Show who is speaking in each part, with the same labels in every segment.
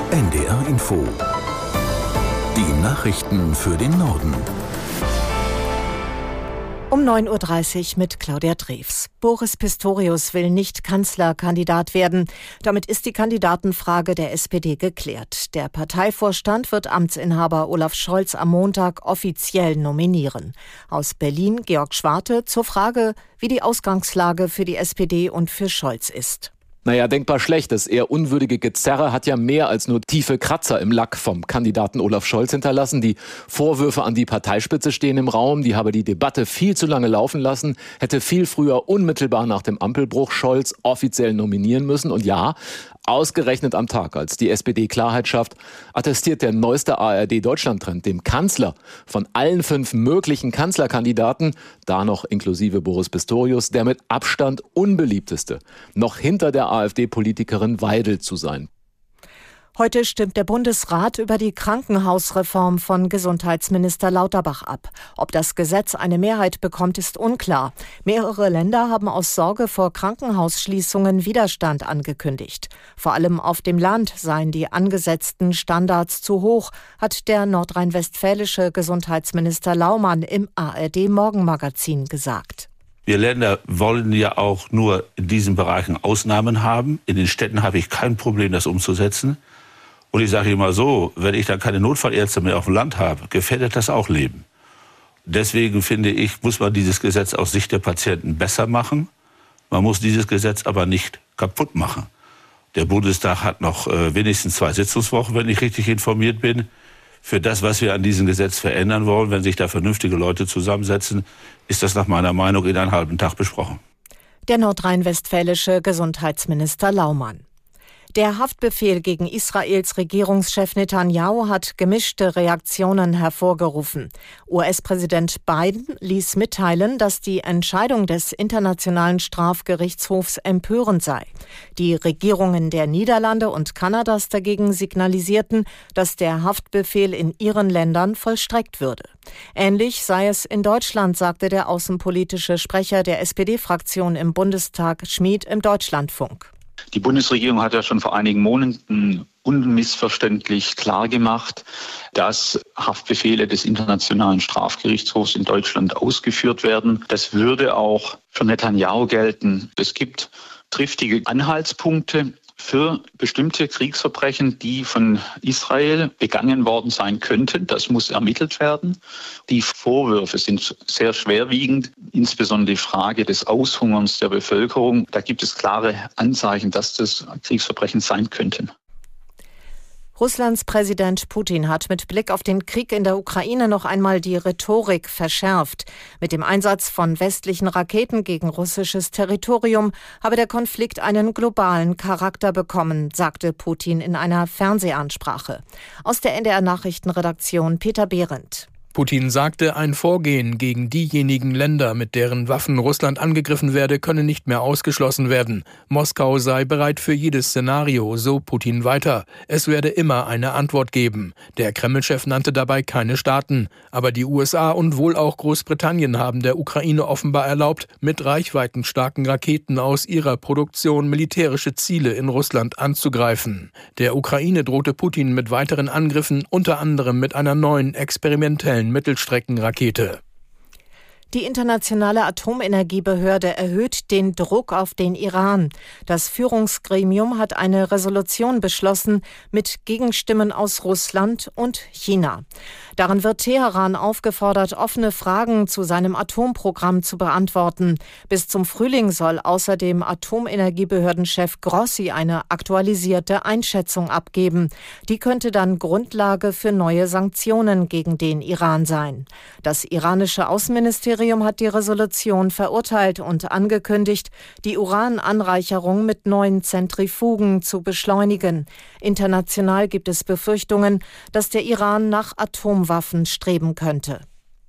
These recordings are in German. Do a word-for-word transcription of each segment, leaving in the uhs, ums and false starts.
Speaker 1: N D R Info. Die Nachrichten für den Norden.
Speaker 2: Um neun Uhr dreißig mit Claudia Drews. Boris Pistorius will nicht Kanzlerkandidat werden. Damit ist die Kandidatenfrage der S P D geklärt. Der Parteivorstand wird Amtsinhaber Olaf Scholz am Montag offiziell nominieren. Aus Berlin Georg Schwarte zur Frage, wie die Ausgangslage für die S P D und für Scholz ist.
Speaker 3: Naja, denkbar schlecht. Das eher unwürdige Gezerre hat ja mehr als nur tiefe Kratzer im Lack vom Kandidaten Olaf Scholz hinterlassen. Die Vorwürfe an die Parteispitze stehen im Raum. Die habe die Debatte viel zu lange laufen lassen, hätte viel früher unmittelbar nach dem Ampelbruch Scholz offiziell nominieren müssen. Und ja, ausgerechnet am Tag, als die S P D Klarheit schafft, attestiert der neueste A R D-Deutschland-Trend dem Kanzler von allen fünf möglichen Kanzlerkandidaten, da noch inklusive Boris Pistorius, der mit Abstand unbeliebteste, noch hinter der AfD-Politikerin Weidel zu sein.
Speaker 2: Heute stimmt der Bundesrat über die Krankenhausreform von Gesundheitsminister Lauterbach ab. Ob das Gesetz eine Mehrheit bekommt, ist unklar. Mehrere Länder haben aus Sorge vor Krankenhausschließungen Widerstand angekündigt. Vor allem auf dem Land seien die angesetzten Standards zu hoch, hat der nordrhein-westfälische Gesundheitsminister Laumann im A R D-Morgenmagazin gesagt.
Speaker 4: Wir Länder wollen ja auch nur in diesen Bereichen Ausnahmen haben. In den Städten habe ich kein Problem, das umzusetzen. Und ich sage immer so, wenn ich dann keine Notfallärzte mehr auf dem Land habe, gefährdet das auch Leben. Deswegen finde ich, muss man dieses Gesetz aus Sicht der Patienten besser machen. Man muss dieses Gesetz aber nicht kaputt machen. Der Bundestag hat noch äh, wenigstens zwei Sitzungswochen, wenn ich richtig informiert bin. Für das, was wir an diesem Gesetz verändern wollen, wenn sich da vernünftige Leute zusammensetzen, ist das nach meiner Meinung in einem halben Tag besprochen.
Speaker 2: Der nordrhein-westfälische Gesundheitsminister Laumann. Der Haftbefehl gegen Israels Regierungschef Netanyahu hat gemischte Reaktionen hervorgerufen. U S-Präsident Biden ließ mitteilen, dass die Entscheidung des Internationalen Strafgerichtshofs empörend sei. Die Regierungen der Niederlande und Kanadas dagegen signalisierten, dass der Haftbefehl in ihren Ländern vollstreckt würde. Ähnlich sei es in Deutschland, sagte der außenpolitische Sprecher der S P D-Fraktion im Bundestag Schmid im Deutschlandfunk.
Speaker 5: Die Bundesregierung hat ja schon vor einigen Monaten unmissverständlich klargemacht, dass Haftbefehle des Internationalen Strafgerichtshofs in Deutschland ausgeführt werden. Das würde auch für Netanyahu gelten. Es gibt triftige Anhaltspunkte für bestimmte Kriegsverbrechen, die von Israel begangen worden sein könnten. Das muss ermittelt werden. Die Vorwürfe sind sehr schwerwiegend, insbesondere die Frage des Aushungerns der Bevölkerung. Da gibt es klare Anzeichen, dass das Kriegsverbrechen sein könnten.
Speaker 2: Russlands Präsident Putin hat mit Blick auf den Krieg in der Ukraine noch einmal die Rhetorik verschärft. Mit dem Einsatz von westlichen Raketen gegen russisches Territorium habe der Konflikt einen globalen Charakter bekommen, sagte Putin in einer Fernsehansprache. Aus der N D R-Nachrichtenredaktion Peter Behrendt.
Speaker 6: Putin sagte, ein Vorgehen gegen diejenigen Länder, mit deren Waffen Russland angegriffen werde, könne nicht mehr ausgeschlossen werden. Moskau sei bereit für jedes Szenario, so Putin weiter. Es werde immer eine Antwort geben. Der Kreml-Chef nannte dabei keine Staaten. Aber die U S A und wohl auch Großbritannien haben der Ukraine offenbar erlaubt, mit reichweitenstarken Raketen aus ihrer Produktion militärische Ziele in Russland anzugreifen. Der Ukraine drohte Putin mit weiteren Angriffen, unter anderem mit einer neuen experimentellen Mittelstreckenrakete.
Speaker 2: Die Internationale Atomenergiebehörde erhöht den Druck auf den Iran. Das Führungsgremium hat eine Resolution beschlossen mit Gegenstimmen aus Russland und China. Darin wird Teheran aufgefordert, offene Fragen zu seinem Atomprogramm zu beantworten. Bis zum Frühling soll außerdem Atomenergiebehördenchef Grossi eine aktualisierte Einschätzung abgeben. Die könnte dann Grundlage für neue Sanktionen gegen den Iran sein. Das iranische Außenministerium hat die Resolution verurteilt und angekündigt, die Urananreicherung mit neuen Zentrifugen zu beschleunigen. International gibt es Befürchtungen, dass der Iran nach Atomwaffen streben könnte.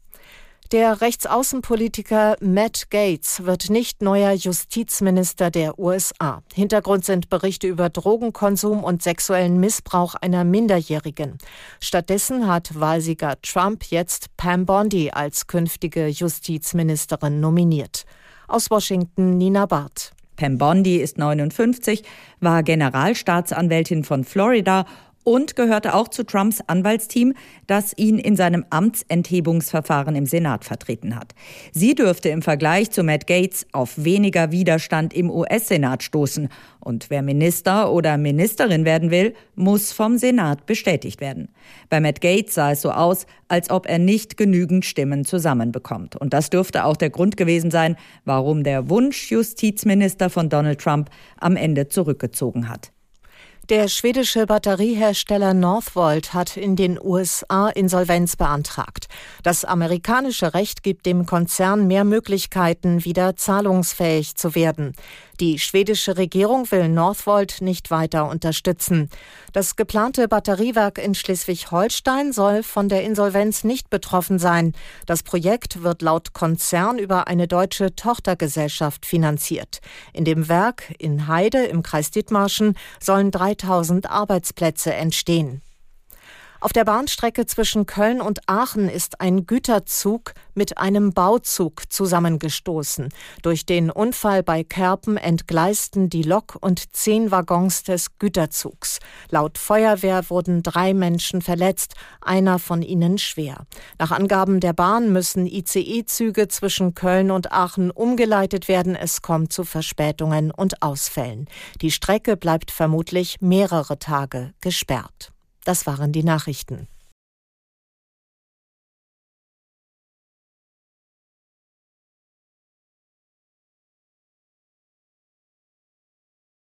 Speaker 2: Der Rechtsaußenpolitiker Matt Gaetz wird nicht neuer Justizminister der U S A. Hintergrund sind Berichte über Drogenkonsum und sexuellen Missbrauch einer Minderjährigen. Stattdessen hat Wahlsieger Trump jetzt Pam Bondi als künftige Justizministerin nominiert. Aus Washington Nina Barth.
Speaker 7: Pam Bondi ist neunundfünfzig, war Generalstaatsanwältin von Florida und gehörte auch zu Trumps Anwaltsteam, das ihn in seinem Amtsenthebungsverfahren im Senat vertreten hat. Sie dürfte im Vergleich zu Matt Gaetz auf weniger Widerstand im U S-Senat stoßen. Und wer Minister oder Ministerin werden will, muss vom Senat bestätigt werden. Bei Matt Gaetz sah es so aus, als ob er nicht genügend Stimmen zusammenbekommt. Und das dürfte auch der Grund gewesen sein, warum der Wunschjustizminister von Donald Trump am Ende zurückgezogen hat.
Speaker 2: Der schwedische Batteriehersteller Northvolt hat in den U S A Insolvenz beantragt. Das amerikanische Recht gibt dem Konzern mehr Möglichkeiten, wieder zahlungsfähig zu werden. Die schwedische Regierung will Northvolt nicht weiter unterstützen. Das geplante Batteriewerk in Schleswig-Holstein soll von der Insolvenz nicht betroffen sein. Das Projekt wird laut Konzern über eine deutsche Tochtergesellschaft finanziert. In dem Werk in Heide im Kreis Dithmarschen sollen dreitausend Arbeitsplätze entstehen. Auf der Bahnstrecke zwischen Köln und Aachen ist ein Güterzug mit einem Bauzug zusammengestoßen. Durch den Unfall bei Kerpen entgleisten die Lok und zehn Waggons des Güterzugs. Laut Feuerwehr wurden drei Menschen verletzt, einer von ihnen schwer. Nach Angaben der Bahn müssen I C E-Züge zwischen Köln und Aachen umgeleitet werden. Es kommt zu Verspätungen und Ausfällen. Die Strecke bleibt vermutlich mehrere Tage gesperrt. Das waren die Nachrichten.